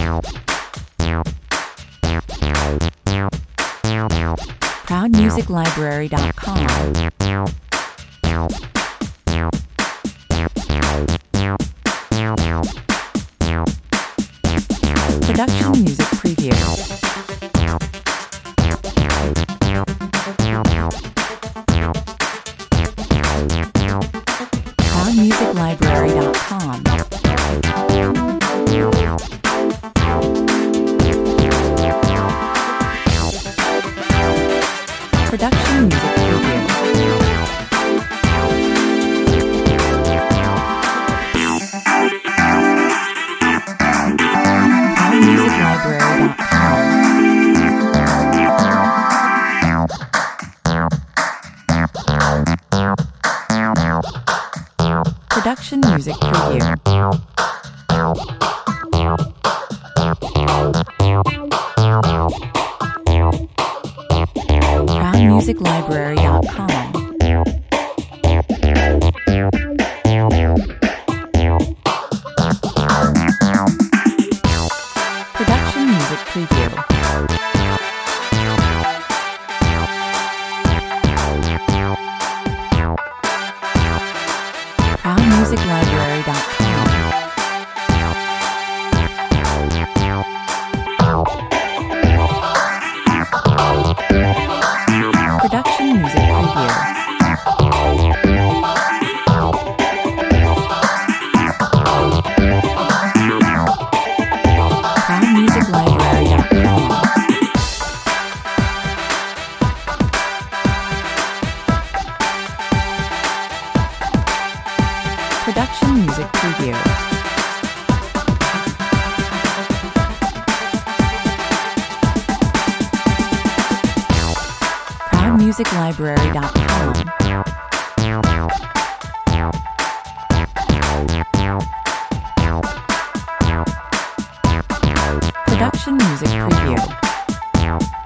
ProudMusicLibrary.com. Production Music Preview. ProudMusicLibrary.com. Production Music Preview. Production Music Preview. ProudMusicLibrary.com. Production Music Preview. ProudMusicLibrary.com. Production Music Preview. ProudMusicLibrary.com. Production Music Preview. ProudMusicLibrary.com. Production Music Preview.